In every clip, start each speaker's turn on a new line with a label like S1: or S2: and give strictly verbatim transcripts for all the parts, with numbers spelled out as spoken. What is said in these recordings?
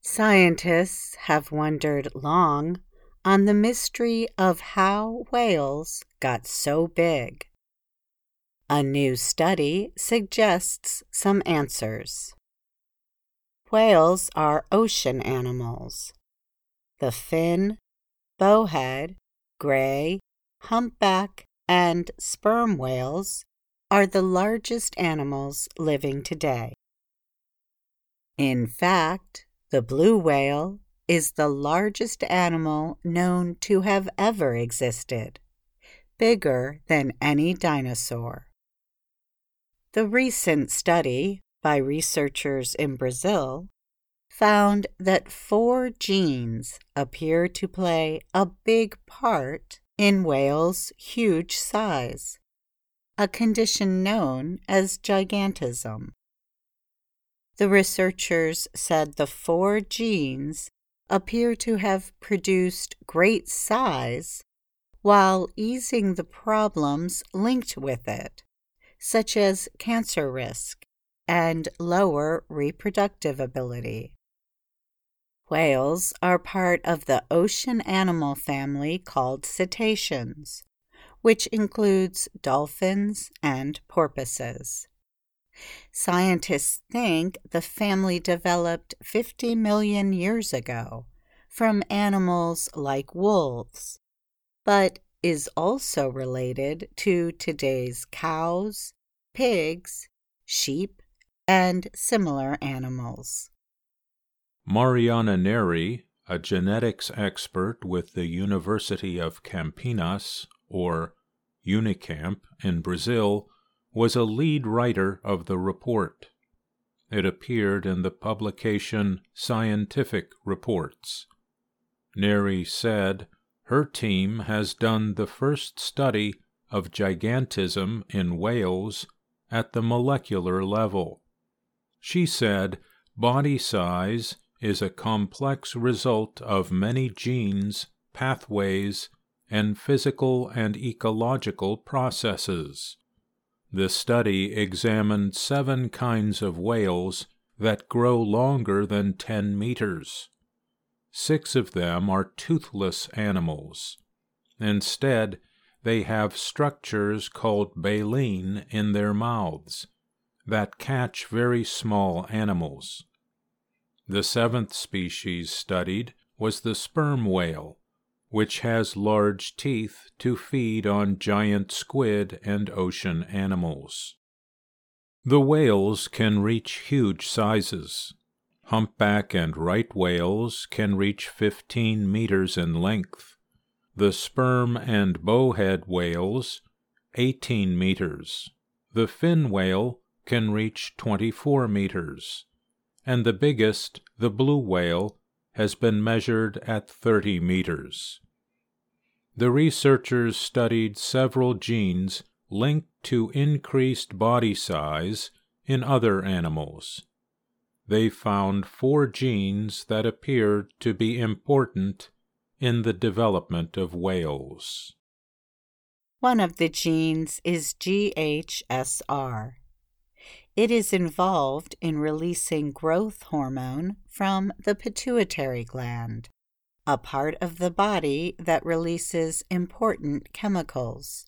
S1: Scientists have wondered long on the mystery of how whales got so big. A new study suggests some answers. Whales are ocean animals. The fin, bowhead, gray, humpback, and sperm whales are the largest animals living today. In fact, the blue whale is the largest animal known to have ever existed, bigger than any dinosaur. The recent study by researchers in Brazil found that four genes appear to play a big part in whales' huge size, a condition known as gigantism. The researchers said the four genes appear to have produced great size while easing the problems linked with it, such as cancer risk and lower reproductive ability. Whales are part of the ocean animal family called cetaceans, which includes dolphins and porpoises. Scientists think the family developed fifty million years ago from animals like wolves, but is also related to today's cows, pigs, sheep, and similar animals.
S2: Mariana Neri, a genetics expert with the University of Campinas, or Unicamp, in Brazil, was a lead writer of the report. It appeared in the publication Scientific Reports. Neri said her team has done the first study of gigantism in whales at the molecular level. She said body size is a complex result of many genes, pathways, and physical and ecological processes. The study examined seven kinds of whales that grow longer than ten meters. Six of them are toothless animals. Instead, they have structures called baleen in their mouths that catch very small animals. The seventh species studied was the sperm whale, which has large teeth to feed on giant squid and ocean animals. The whales can reach huge sizes. Humpback and right whales can reach fifteen meters in length. The sperm and bowhead whales, eighteen meters. The fin whale can reach twenty-four meters. And the biggest, the blue whale, has been measured at thirty meters. The researchers studied several genes linked to increased body size in other animals. They found four genes that appeared to be important in the development of whales.
S1: One of the genes is G H S R. It is involved in releasing growth hormone from the pituitary gland, a part of the body that releases important chemicals.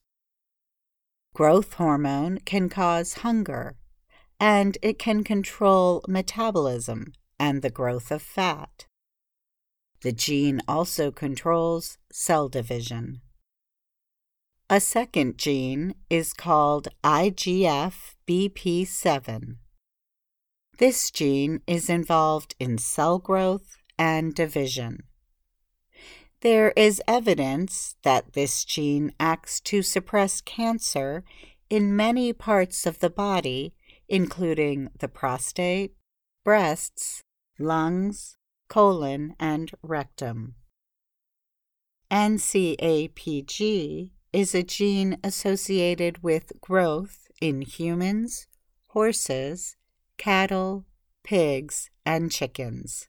S1: Growth hormone can cause hunger, and it can control metabolism and the growth of fat. The gene also controls cell division. A second gene is called I G F B P seven. This gene is involved in cell growth and division. There is evidence that this gene acts to suppress cancer in many parts of the body, including the prostate, breasts, lungs, colon, and rectum. N C A P G is a gene associated with growth in humans, horses, cattle, pigs, and chickens.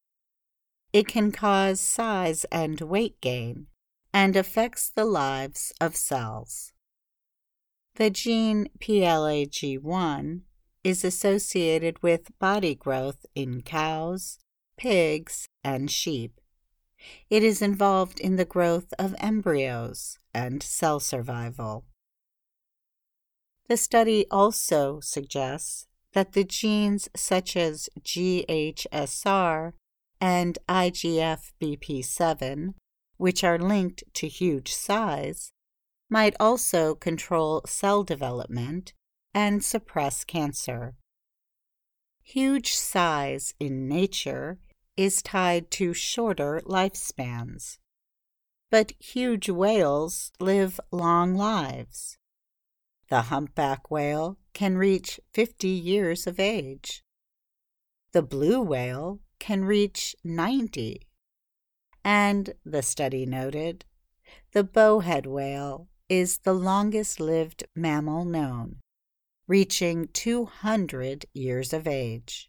S1: It can cause size and weight gain and affects the lives of cells. The gene P L A G one is associated with body growth in cows, pigs, and sheep. It is involved in the growth of embryos and cell survival. The study also suggests that the genes such as G H S R and I G F B P seven, which are linked to huge size, might also control cell development and suppress cancer. Huge size in nature is tied to shorter lifespans, but huge whales live long lives. The humpback whale can reach fifty years of age. The blue whale can reach ninety. And, the study noted, the bowhead whale is the longest-lived mammal known, reaching two hundred years of age.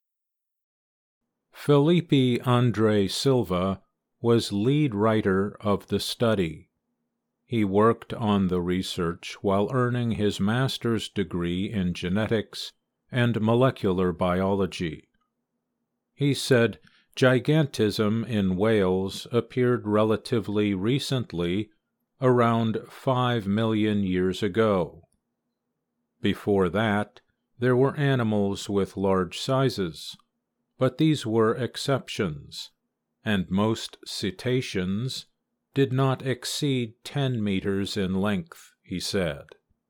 S2: Felipe Andre Silva was lead writer of the study. He worked on the research while earning his master's degree in genetics and molecular biology. He said gigantism in whales appeared relatively recently, around five million years ago. Before that, there were animals with large sizes, but these were exceptions, and most cetaceans did not exceed ten meters in length, he said.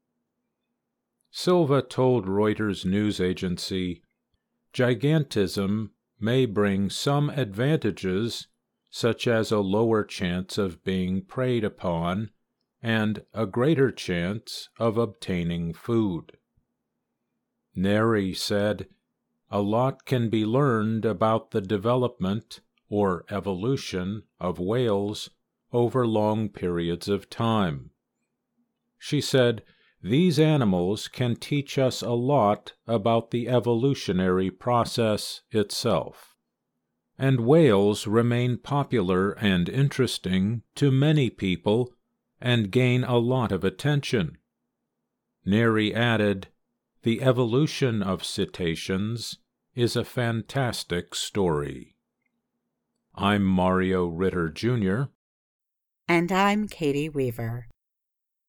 S2: Silva told Reuters news agency, "Gigantism may bring some advantages, such as a lower chance of being preyed upon and a greater chance of obtaining food." Neri said, "A lot can be learned about the development or evolution of whales over long periods of time." She said, "These animals can teach us a lot about the evolutionary process itself." And whales remain popular and interesting to many people and gain a lot of attention. Neri added, "The evolution of cetaceans is a fantastic story." I'm Mario Ritter, Junior
S1: And I'm Katie Weaver.